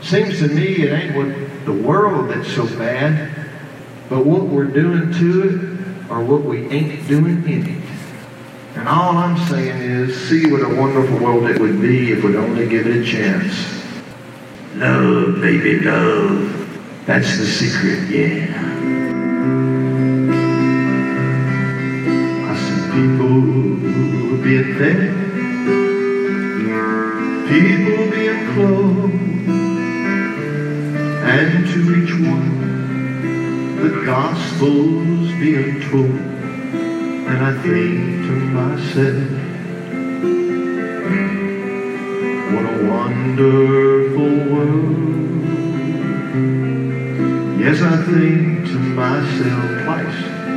Seems to me it ain't what the world that's so bad, but what we're doing to it or what we ain't doing in it. And all I'm saying is, see what a wonderful world it would be if we'd only give it a chance. Love, baby, love. That's the secret, yeah. I see people being fed, people being clothed, and to each one the gospel's being told. And I think to myself, what a wonderful world. Yes, I think to myself twice,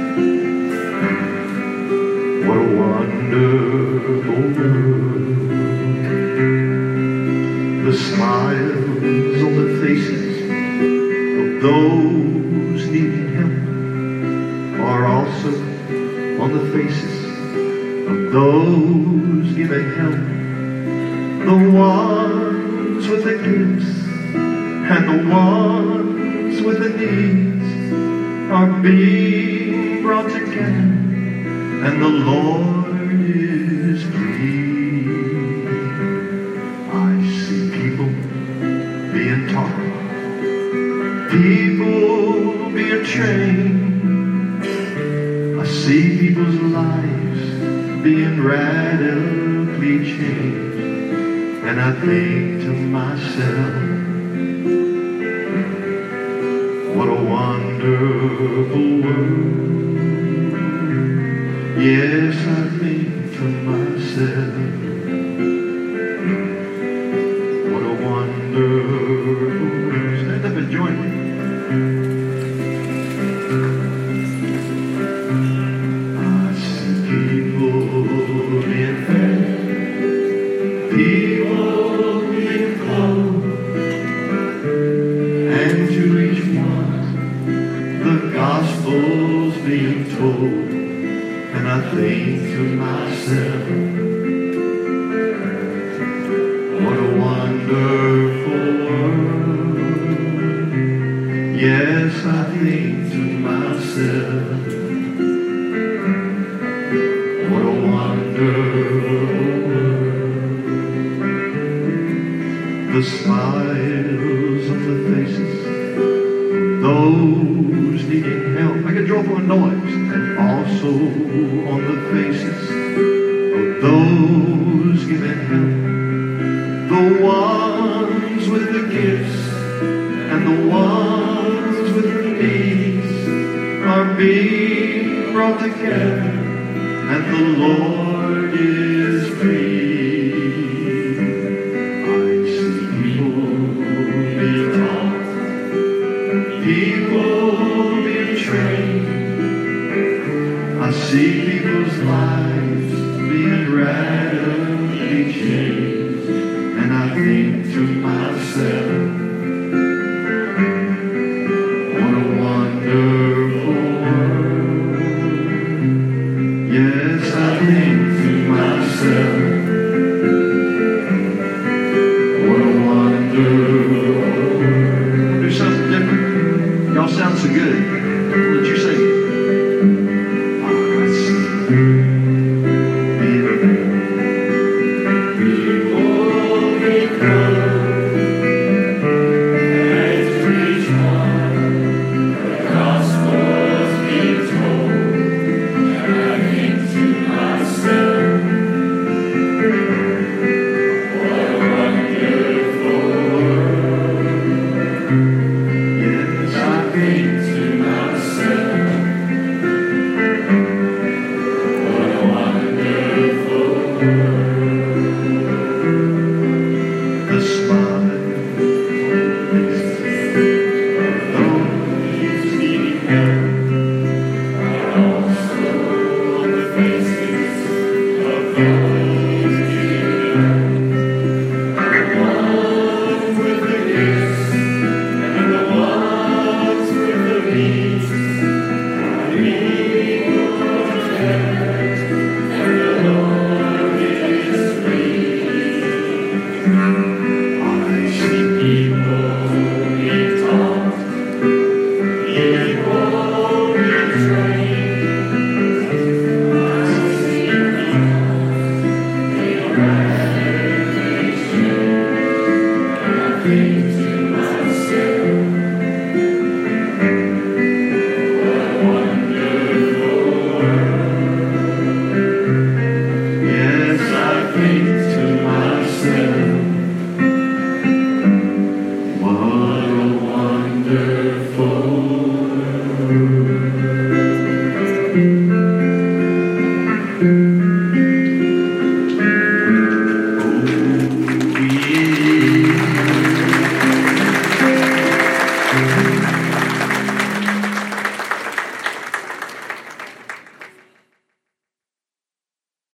what a wonderful world. The smiles on the faces of those needing help are also on the faces of those giving help. The ones with the gifts and the ones with the needs are being brought together, and the Lord is pleased. I see people being taught, people being trained. I see people's lives being radically changed, and I think to myself, what a wonderful world. Yes, I think to myself, what a wonderful world. Stand up and join me. People being clothed, and to each one the gospel's being told. And I think to myself, what a wonderful world. Yes, I think to myself, what a wonderful world. The smiles on the faces of those needing help, like a joyful noise, and also on the faces of those giving help. The ones with the gifts and the ones with the needs are being brought together, and the Lord is pleased. People being trained. I see people's lives being radically changed, and I think to myself, what a wonderful world. Yes, I think to myself, what a wonderful world. Do something different. Y'all sound so good. What did you say? I see people being clothed, and to each one the gospel's being told. And I think to myself, what a wonderful world. Yes, I think to myself, what a wonderful world. The smile of those needing help are also on the faces of those giving help. The one with the gifts